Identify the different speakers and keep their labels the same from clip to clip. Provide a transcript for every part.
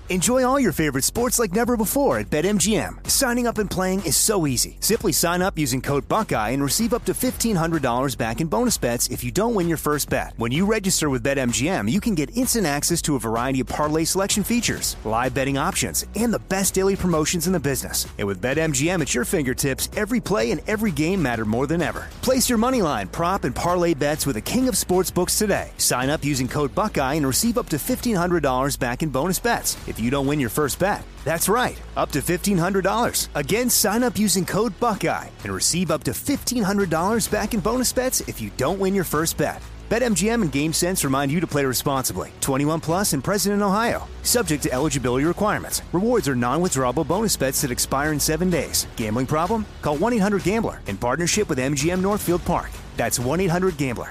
Speaker 1: Enjoy all your favorite sports like never before at BetMGM. Signing up and playing is so easy. Simply sign up using code Buckeye and receive up to $1,500 back in bonus bets if you don't win your first bet. When you register with BetMGM, you can get instant access to a variety of parlay selection features, live betting options, and the best daily promotions in the business. And with BetMGM at your fingertips, every play and every game matter more than ever. Place your moneyline, prop, and parlay bets with the king of sportsbooks today. Sign up using code Buckeye and receive up to $1,500 back in bonus bets if you don't win your first bet. That's right, up to $1,500. Again, sign up using code Buckeye and receive up to $1,500 back in bonus bets if you don't win your first bet. BetMGM and GameSense remind you to play responsibly. 21 plus and present in Ohio. Subject to eligibility requirements. Rewards are non-withdrawable bonus bets that expire in 7 days. Gambling problem? Call 1-800-GAMBLER in partnership with MGM Northfield Park. That's 1-800-GAMBLER.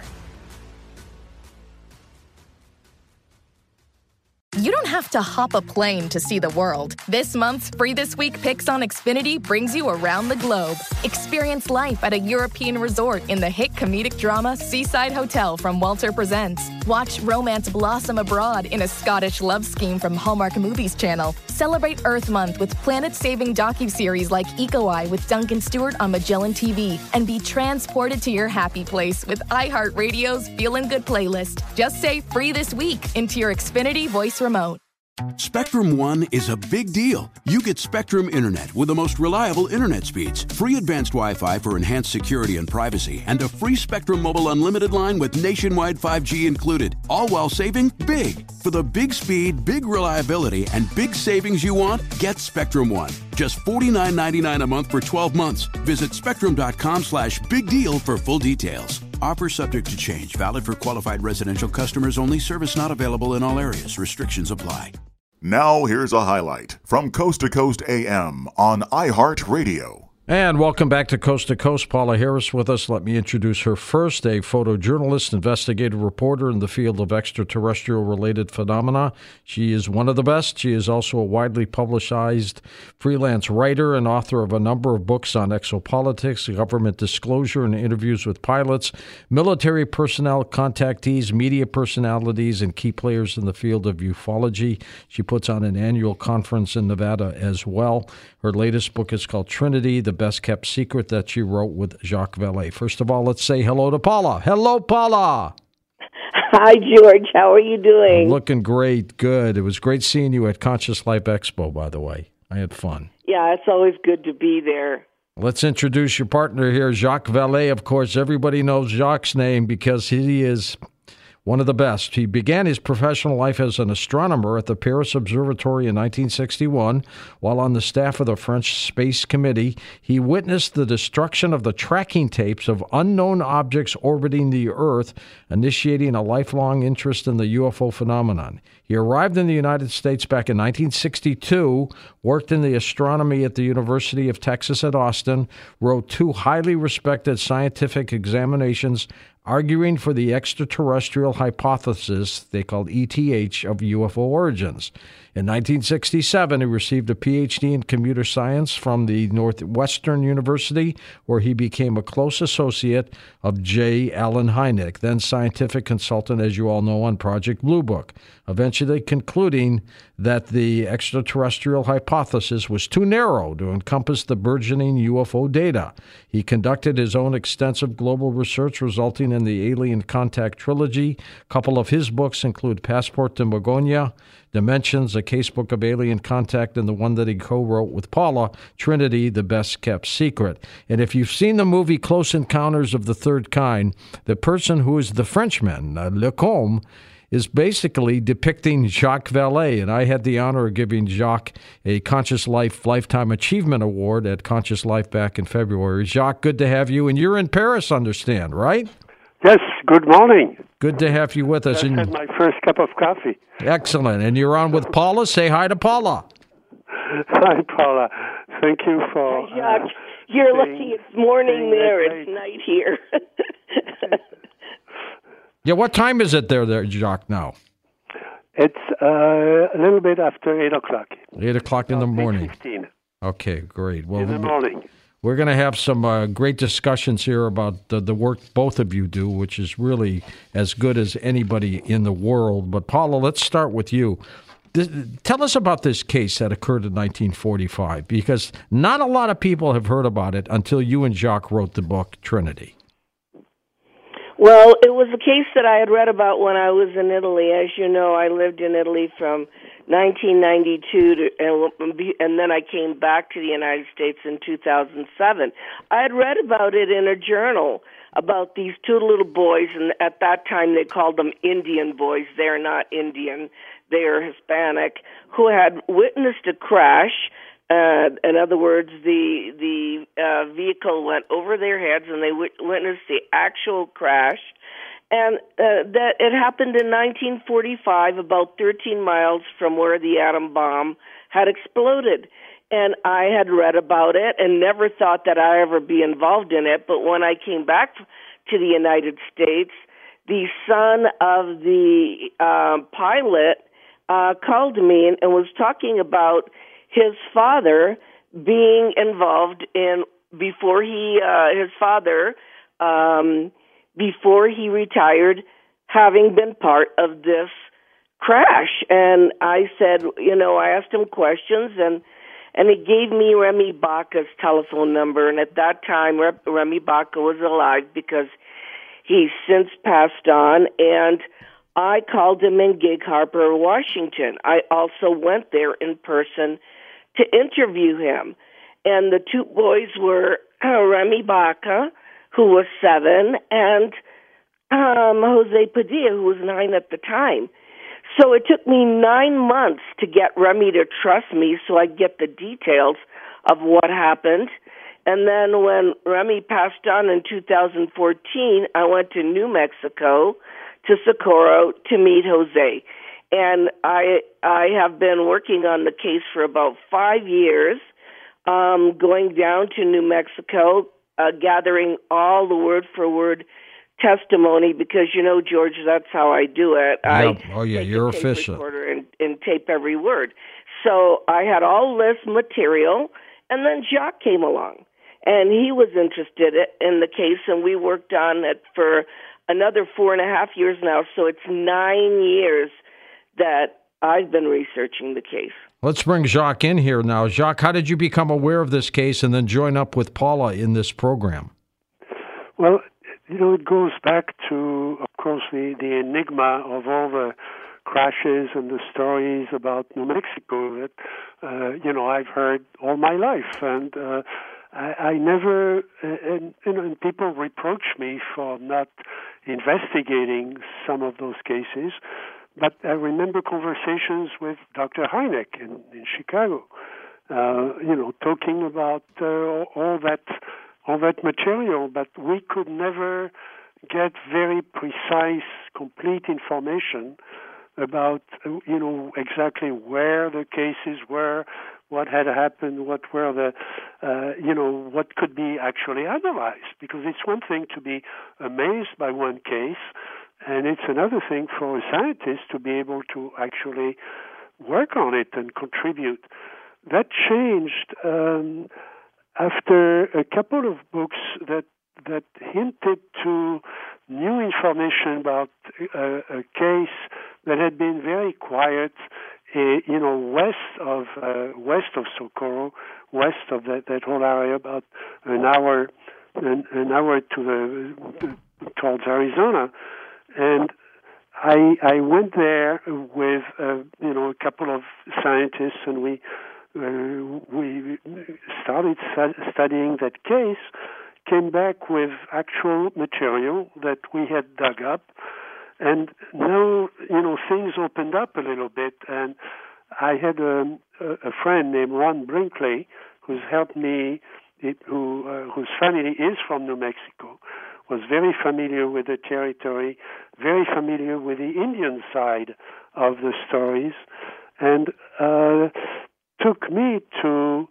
Speaker 2: You don't have to hop a plane to see the world. This month's Free This Week Picks on Xfinity brings you around the globe. Experience life at a European resort in the hit comedic drama Seaside Hotel from Walter Presents. Watch romance blossom abroad in a Scottish love scheme from Hallmark Movies Channel. Celebrate Earth Month with planet-saving docuseries like Eco Eye with Duncan Stewart on Magellan TV. And be transported to your happy place with iHeartRadio's Feelin' Good playlist. Just say Free This Week into your Xfinity voice remote.
Speaker 3: Spectrum One is a big deal. You get Spectrum Internet with the most reliable internet speeds, free advanced Wi-Fi for enhanced security and privacy, and a free Spectrum Mobile Unlimited line with nationwide 5G included, all while saving big. For the big speed, big reliability, and big savings you want, get Spectrum One. Just $49.99 a month for 12 months. Visit spectrum.com/big deal for full details. Offer subject to change. Valid for qualified residential customers only. Service not available in all areas. Restrictions apply.
Speaker 4: Now here's a highlight from Coast to Coast AM on iHeartRadio.
Speaker 5: And welcome back to Coast. Paula Harris with us. Let me introduce her first, a photojournalist, investigative reporter in the field of extraterrestrial-related phenomena. She is one of the best. She is also a widely publicized freelance writer and author of a number of books on exopolitics, government disclosure, and interviews with pilots, military personnel, contactees, media personalities, and key players in the field of ufology. She puts on an annual conference in Nevada as well. Her latest book is called Trinity, the best-kept secret, that she wrote with Jacques Vallée. First of all, let's say hello to Paula. Hello, Paula.
Speaker 6: Hi, George. How are you doing?
Speaker 5: I'm looking great. Good. It was great seeing you at Conscious Life Expo, by the way. I had fun.
Speaker 6: Yeah, it's always good to be there.
Speaker 5: Let's introduce your partner here, Jacques Vallée. Of course, everybody knows Jacques' name because he is one of the best. He began his professional life as an astronomer at the Paris Observatory in 1961. While on the staff of the French Space Committee, he witnessed the destruction of the tracking tapes of unknown objects orbiting the Earth, initiating a lifelong interest in the UFO phenomenon. He arrived in the United States back in 1962, worked in the astronomy at the University of Texas at Austin, wrote 2 highly respected scientific examinations arguing for the extraterrestrial hypothesis, they called ETH, of UFO origins. In 1967, he received a Ph.D. in computer science from the Northwestern University, where he became a close associate of J. Allen Hynek, then scientific consultant, as you all know, on Project Blue Book, eventually concluding that the extraterrestrial hypothesis was too narrow to encompass the burgeoning UFO data. He conducted his own extensive global research, resulting in the Alien Contact trilogy. A couple of his books include Passport to Magonia, Dimensions, a casebook of alien contact, and the one that he co-wrote with Paula, Trinity, the best-kept secret. And if you've seen the movie Close Encounters of the Third Kind, the person who is the Frenchman, Lacombe, is basically depicting Jacques Vallée, and I had the honor of giving Jacques a Conscious Life Lifetime Achievement Award at Conscious Life back in February. Jacques, good to have you, and you're in Paris, understand, right?
Speaker 7: Yes, good morning.
Speaker 5: Good to have you with us.
Speaker 7: I had my first cup of coffee.
Speaker 5: Excellent. And you're on with Paula. Say hi to Paula.
Speaker 7: Hi, Paula. Thank you for...
Speaker 6: Hi, Jacques. You're lucky it's morning there. It's night here.
Speaker 5: Yeah, what time is it there, Jacques, now?
Speaker 7: It's a little bit after 8 o'clock.
Speaker 5: 8 o'clock in the morning.
Speaker 7: 8:15.
Speaker 5: Okay, great. Well,
Speaker 7: in the morning.
Speaker 5: We're going to have some great discussions here about the work both of you do, which is really as good as anybody in the world. But, Paula, let's start with you. Tell us about this case that occurred in 1945, because not a lot of people have heard about it until you and Jacques wrote the book Trinity.
Speaker 6: Well, it was a case that I had read about when I was in Italy. As you know, I lived in Italy from 1992 and then I came back to the United States in 2007. I had read about it in a journal about these two little boys, and at that time they called them Indian boys. They're not Indian. They are Hispanic, who had witnessed a crash. In other words, the vehicle went over their heads, and they witnessed the actual crash. And that it happened in 1945, about 13 miles from where the atom bomb had exploded. And I had read about it and never thought that I'd ever be involved in it. But when I came back to the United States, the son of the pilot called me and was talking about his father being involved in before he retired, having been part of this crash. And I said, I asked him questions, and he gave me Remy Baca's telephone number. And at that time, Remy Baca was alive because he's since passed on. And I called him in Gig Harbor, Washington. I also went there in person to interview him. And the two boys were Remy Baca, who was 7, and Jose Padilla, who was 9 at the time. So it took me 9 months to get Remy to trust me so I'd get the details of what happened. And then when Remy passed on in 2014, I went to New Mexico, to Socorro, to meet Jose. And I have been working on the case for about 5 years, going down to New Mexico, gathering all the word-for-word testimony, because, George, that's how I do it.
Speaker 5: Yep. You're efficient.
Speaker 6: And tape every word. So I had all this material, and then Jacques came along, and he was interested in the case, and we worked on it for another 4.5 years now. So it's 9 years that I've been researching the case.
Speaker 5: Let's bring Jacques in here now. Jacques, how did you become aware of this case and then join up with Paula in this program?
Speaker 7: Well, it goes back to, of course, the enigma of all the crashes and the stories about New Mexico that, I've heard all my life. And I never, and people reproach me for not investigating some of those cases. But I remember conversations with Dr. Hynek in Chicago, talking about all that material, but we could never get very precise, complete information about, exactly where the cases were, what had happened, what were the, what could be actually analyzed. Because it's one thing to be amazed by one case, and it's another thing for a scientist to be able to actually work on it and contribute. That changed after a couple of books that hinted to new information about a case that had been very quiet, west of Socorro, west of that whole area, about an hour towards Arizona. And I went there with a couple of scientists, and we started studying that case. Came back with actual material that we had dug up, and now things opened up a little bit. And I had a friend named Ron Brinkley who's helped me, whose family is from New Mexico. Was very familiar with the territory, very familiar with the Indian side of the stories, and took me to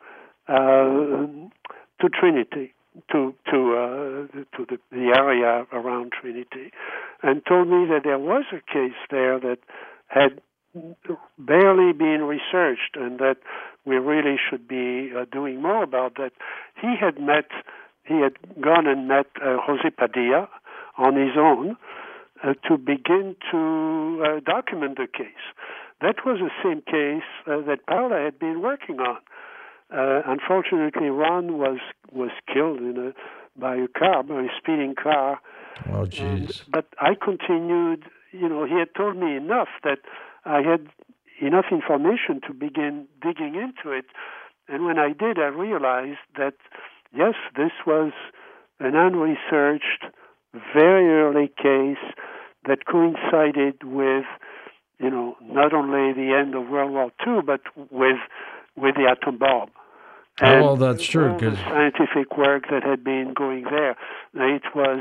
Speaker 7: Trinity, to the area around Trinity, and told me that there was a case there that had barely been researched, and that we really should be doing more about that. He had gone and met Jose Padilla on his own to begin to document the case. that was the same case that Paola had been working on. Unfortunately, Ron was killed by a speeding car.
Speaker 5: Oh, jeez.
Speaker 7: But I continued. He had told me enough that I had enough information to begin digging into it. And when I did, I realized that, yes, this was an unresearched, very early case that coincided with, not only the end of World War II, but with the atom bomb. And
Speaker 5: well, that's true.
Speaker 7: All the scientific work that had been going there, it was,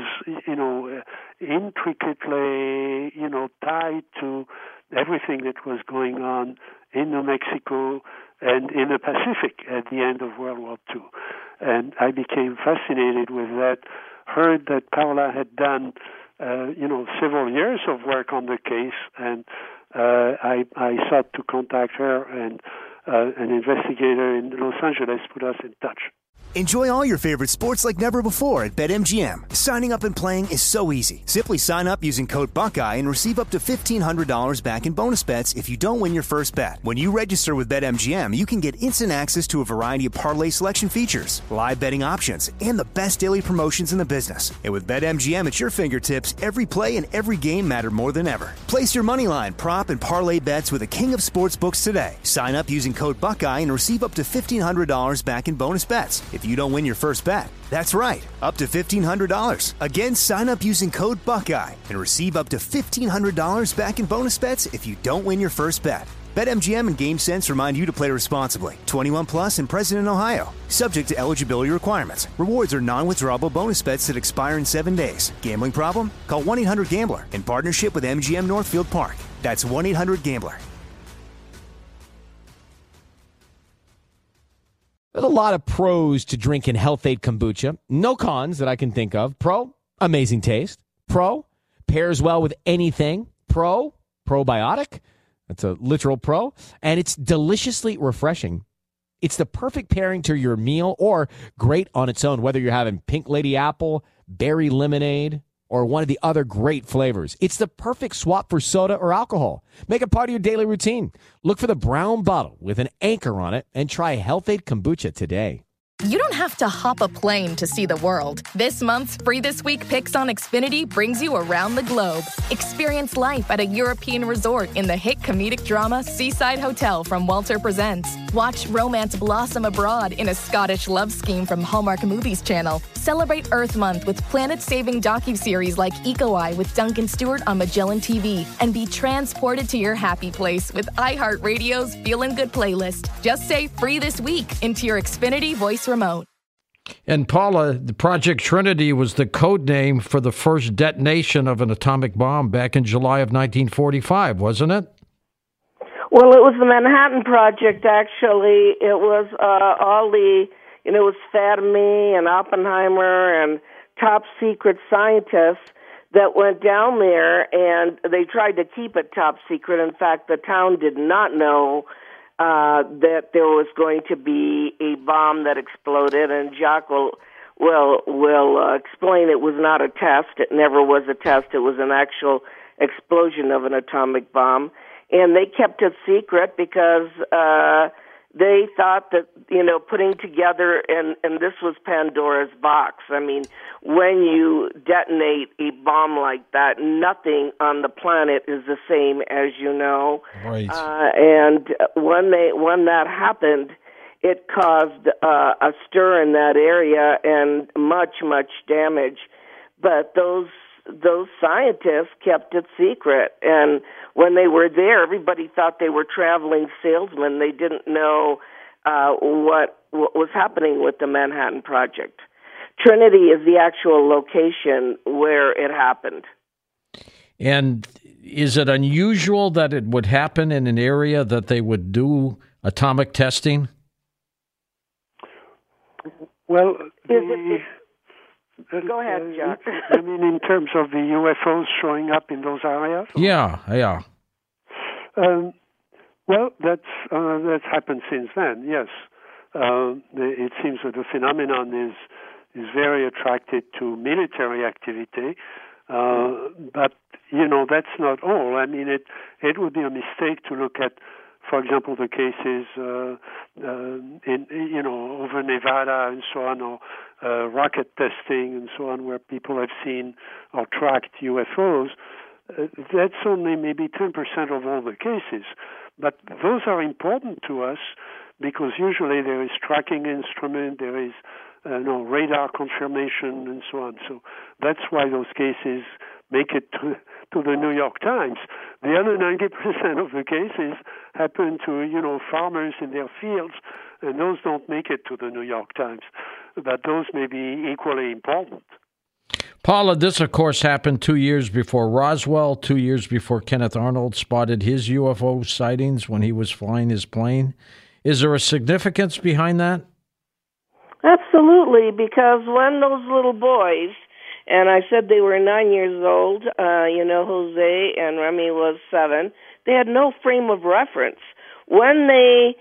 Speaker 7: intricately, tied to everything that was going on in New Mexico and in the Pacific at the end of World War II. And I became fascinated with that, heard that Paola had done, several years of work on the case, and I sought to contact her, and an investigator in Los Angeles put us in touch.
Speaker 1: Enjoy all your favorite sports like never before at BetMGM. Signing up and playing is so easy. Simply sign up using code Buckeye and receive up to $1,500 back in bonus bets if you don't win your first bet. When you register with BetMGM, you can get instant access to a variety of parlay selection features, live betting options, and the best daily promotions in the business. And with BetMGM at your fingertips, every play and every game matter more than ever. Place your moneyline, prop, and parlay bets with the king of sportsbooks today. Sign up using code Buckeye and receive up to $1,500 back in bonus bets if you don't win your first bet. That's right, up to $1,500. Again, sign up using code Buckeye and receive up to $1,500 back in bonus bets if you don't win your first bet. BetMGM and GameSense remind you to play responsibly. 21 plus and present in Ohio. Subject to eligibility requirements. Rewards are non-withdrawable bonus bets that expire in 7 days. Gambling problem? Call 1-800-GAMBLER in partnership with MGM Northfield Park. That's 1-800-GAMBLER.
Speaker 8: There's a lot of pros to drinking Health-Ade kombucha. No cons that I can think of. Pro, amazing taste. Pro, pairs well with anything. Pro, probiotic. That's a literal pro. And it's deliciously refreshing. It's the perfect pairing to your meal or great on its own, whether you're having pink lady apple, berry lemonade, or one of the other great flavors. It's the perfect swap for soda or alcohol. Make it part of your daily routine. Look for the brown bottle with an anchor on it and try Health-Ade kombucha today.
Speaker 2: You don't have to hop a plane to see the world. This month's Free This Week Picks on Xfinity brings you around the globe. Experience life at a European resort in the hit comedic drama Seaside Hotel from Walter Presents. Watch romance blossom abroad in a Scottish love scheme from Hallmark Movies Channel. Celebrate Earth Month with planet-saving docuseries like Eco Eye with Duncan Stewart on Magellan TV. And be transported to your happy place with iHeartRadio's Feelin' Good playlist. Just say Free This Week into your Xfinity voice remote.
Speaker 5: And Paula, the Project Trinity was the code name for the first detonation of an atomic bomb back in July of 1945, wasn't it?
Speaker 6: Well, it was the Manhattan Project, actually. It was all the, it was Fermi and Oppenheimer and top secret scientists that went down there, and they tried to keep it top secret. In fact, the town did not know that there was going to be a bomb that exploded, and Jacques will explain it was not a test. It never was a test. It was an actual explosion of an atomic bomb, and they kept it secret because they thought that, putting together, and this was Pandora's box. I mean, when you detonate a bomb like that, nothing on the planet is the same, as you know.
Speaker 5: Right.
Speaker 6: And when that happened, it caused a stir in that area and much, much damage. But those scientists kept it secret, and when they were there, everybody thought they were traveling salesmen. They didn't know what was happening with the Manhattan Project. Trinity is the actual location where it happened.
Speaker 5: And is it unusual that it would happen in an area that they would do atomic testing?
Speaker 7: Well,
Speaker 6: go ahead, Jack.
Speaker 7: I mean, in terms of the UFOs showing up in those areas?
Speaker 5: Yeah.
Speaker 7: Well, that's happened since then. Yes, it seems that the phenomenon is very attracted to military activity. But, that's not all. I mean, it would be a mistake to look at, for example, the cases over Nevada and so on, or rocket testing and so on, where people have seen or tracked UFOs. That's only maybe 10% of all the cases. But those are important to us because usually there is tracking instrument, there is radar confirmation and so on. So that's why those cases make it to the New York Times. The other 90% of the cases happen to, farmers in their fields, and those don't make it to the New York Times. But those may be equally important.
Speaker 5: Paula, this, of course, happened 2 years before Roswell, 2 years before Kenneth Arnold spotted his UFO sightings when he was flying his plane. Is there a significance behind that?
Speaker 6: Absolutely, because when those little boys, and I said they were 9 years old, Jose and Remy was 7, they had no frame of reference. When they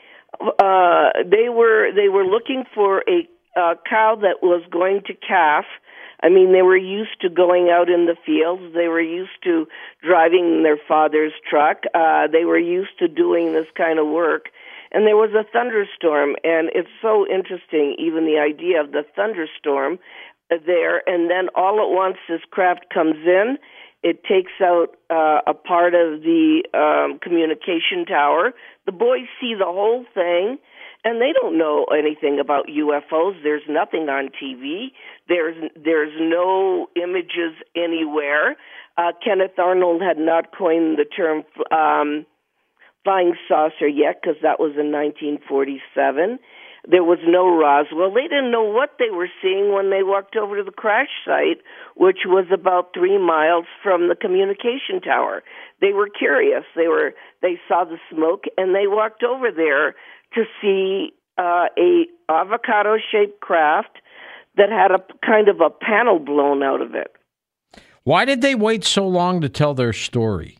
Speaker 6: were looking for a cow that was going to calf. I mean, they were used to going out in the fields. They were used to driving their father's truck. They were used to doing this kind of work. And there was a thunderstorm, and it's so interesting, even the idea of the thunderstorm there. And then all at once, this craft comes in. It takes out a part of the communication tower. The boys see the whole thing. And they don't know anything about UFOs. There's nothing on TV. There's no images anywhere. Kenneth Arnold had not coined the term flying saucer yet, because that was in 1947. There was no Roswell. They didn't know what they were seeing when they walked over to the crash site, which was about 3 miles from the communication tower. They were curious. They saw the smoke, and they walked over there to see a avocado-shaped craft that had a kind of a panel blown out of it.
Speaker 5: Why did they wait so long to tell their story?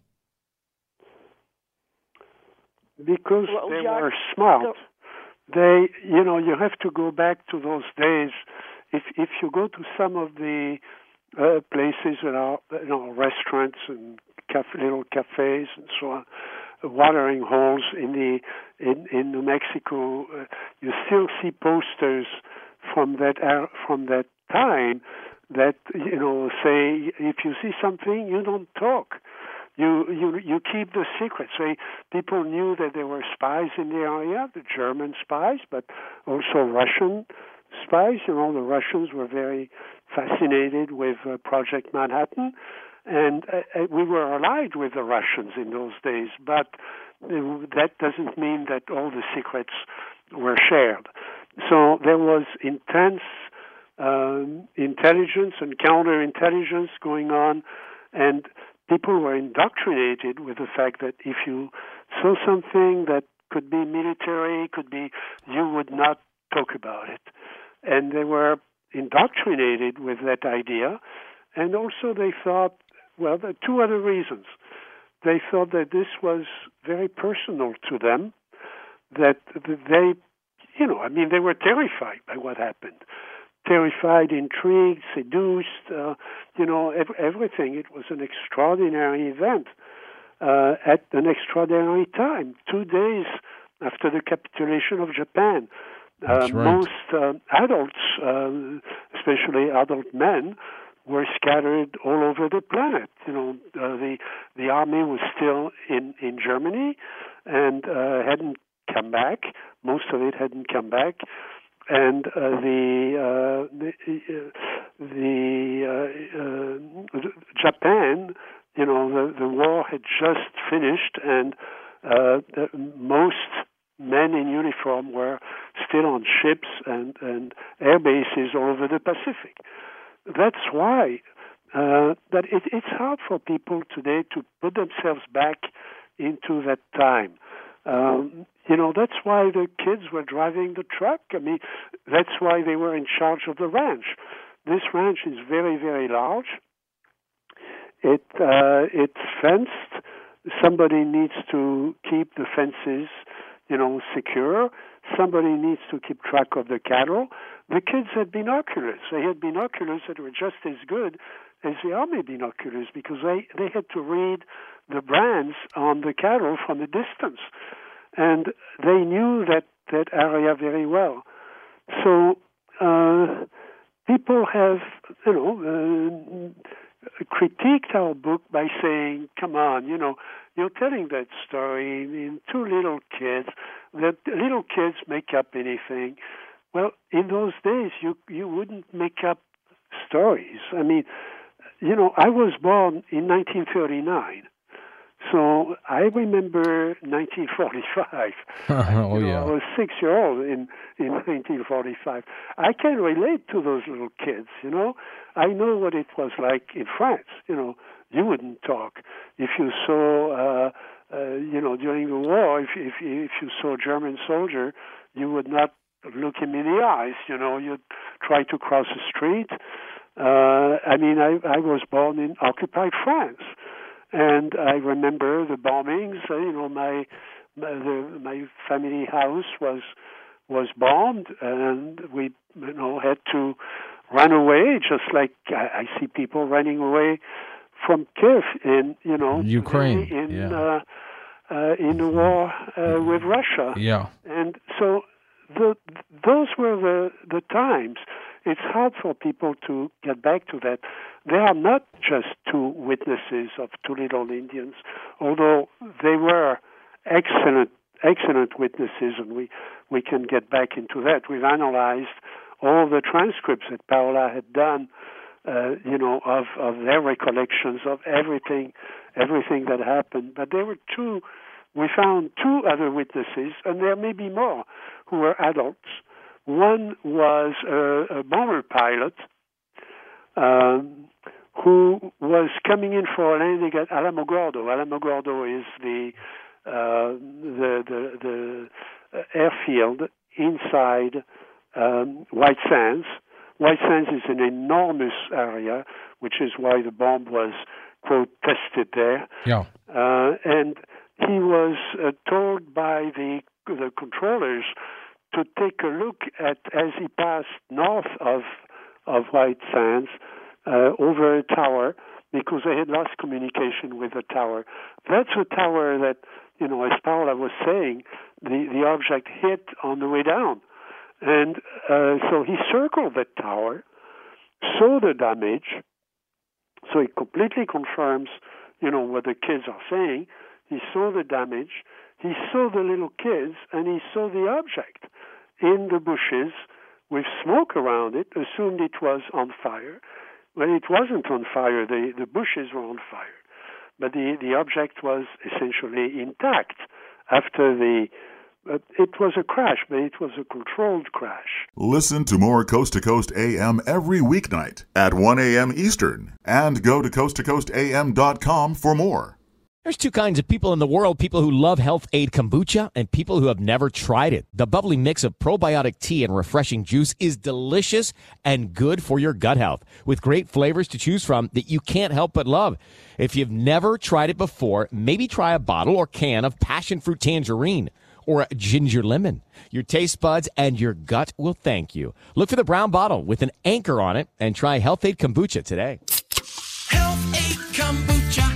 Speaker 7: Because they were smart. They, you have to go back to those days. If you go to some of the places that are, restaurants and little cafes and so on, watering holes in New Mexico, you still see posters from that time that say if you see something, you don't talk. You keep the secret. So people knew that there were spies in the area, the German spies, but also Russian spies. The Russians were very fascinated with Project Manhattan. And we were allied with the Russians in those days, but that doesn't mean that all the secrets were shared. So there was intense intelligence and counterintelligence going on, and people were indoctrinated with the fact that if you saw something that could be military, you would not talk about it. And they were indoctrinated with that idea, and also they thought, well, there are two other reasons. They thought that this was very personal to them, that they, they were terrified by what happened. Terrified, intrigued, seduced, everything. It was an extraordinary event at an extraordinary time, 2 days after the capitulation of Japan.
Speaker 5: That's right.
Speaker 7: Most adults, especially adult men, were scattered all over the planet. The army was still in Germany and hadn't come back. Most of it hadn't come back, and Japan, the war had just finished, and most men in uniform were still on ships and air bases all over the Pacific. That's why that it's hard for people today to put themselves back into that time. That's why the kids were driving the truck. I mean, that's why they were in charge of the ranch. This ranch is very, very large. It's fenced. Somebody needs to keep the fences, secure. Somebody needs to keep track of the cattle. The kids had binoculars. They had binoculars that were just as good as the army binoculars because they had to read the brands on the cattle from a distance. And they knew that area very well. So people have, critiqued our book by saying, come on, you're telling that story in two little kids, that little kids make up anything. Well, in those days, you wouldn't make up stories. I mean, I was born in 1939. So I remember 1945. I was 6-year-old in 1945. I can relate to those little kids, I know what it was like in France. You wouldn't talk. If you saw, during the war, if you saw a German soldier, you would not look him in the eyes. You'd try to cross the street. I was born in occupied France. And I remember the bombings. My family house was bombed, and we had to run away. Just like I see people running away from Kiev in
Speaker 5: Ukraine
Speaker 7: in the war with Russia.
Speaker 5: Yeah,
Speaker 7: and so those were the times. It's hard for people to get back to that. They are not just two witnesses of two little Indians, although they were excellent witnesses, and we can get back into that. We've analyzed all the transcripts that Paola had done, of their recollections of everything that happened. But there were two. We found two other witnesses, and there may be more, who were adults. One was a bomber pilot who was coming in for a landing at Alamogordo. Alamogordo is the airfield inside White Sands. White Sands is an enormous area, which is why the bomb was, quote, tested there.
Speaker 5: Yeah.
Speaker 7: And he was told by the controllers to take a look at, as he passed north of White Sands, over a tower, because they had lost communication with the tower. That's a tower that, as Paola was saying, the object hit on the way down. And so he circled that tower, saw the damage, so it completely confirms, what the kids are saying. He saw the damage, he saw the little kids, and he saw the object in the bushes with smoke around it, assumed it was on fire. Well, it wasn't on fire. The bushes were on fire. But the object was essentially intact after it was a crash, but it was a controlled crash.
Speaker 4: Listen to more Coast to Coast AM every weeknight at 1 a.m. Eastern. And go to coasttocoastam.com for more.
Speaker 8: There's two kinds of people in the world, people who love Health Aid Kombucha and people who have never tried it. The bubbly mix of probiotic tea and refreshing juice is delicious and good for your gut health, with great flavors to choose from that you can't help but love. If you've never tried it before, maybe try a bottle or can of passion fruit tangerine or a ginger lemon. Your taste buds and your gut will thank you. Look for the brown bottle with an anchor on it and try Health Aid Kombucha today.
Speaker 9: Health Aid Kombucha.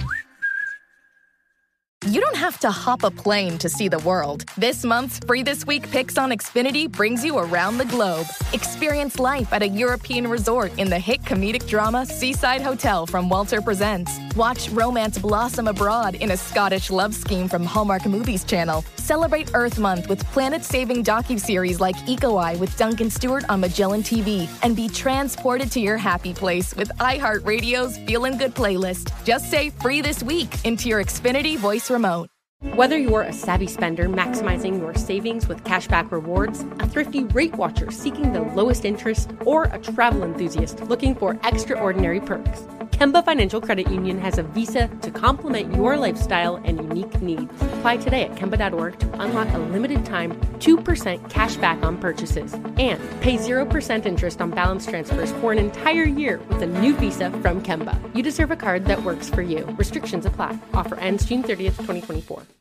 Speaker 2: You don't have to hop a plane to see the world. This month's Free This Week Picks on Xfinity brings you around the globe. Experience life at a European resort in the hit comedic drama Seaside Hotel from Walter Presents. Watch romance blossom abroad in a Scottish love scheme from Hallmark Movies Channel. Celebrate Earth Month with planet-saving docuseries like Eco Eye with Duncan Stewart on Magellan TV. And be transported to your happy place with iHeartRadio's Feelin' Good playlist. Just say Free This Week into your Xfinity voice remote.
Speaker 10: Whether you're a savvy spender maximizing your savings with cashback rewards, a thrifty rate watcher seeking the lowest interest, or a travel enthusiast looking for extraordinary perks, Kemba Financial Credit Union has a visa to complement your lifestyle and unique needs. Apply today at Kemba.org to unlock a limited-time 2% cash back on purchases and pay 0% interest on balance transfers for an entire year with a new visa from Kemba. You deserve a card that works for you. Restrictions apply. Offer ends June 30th, 2024.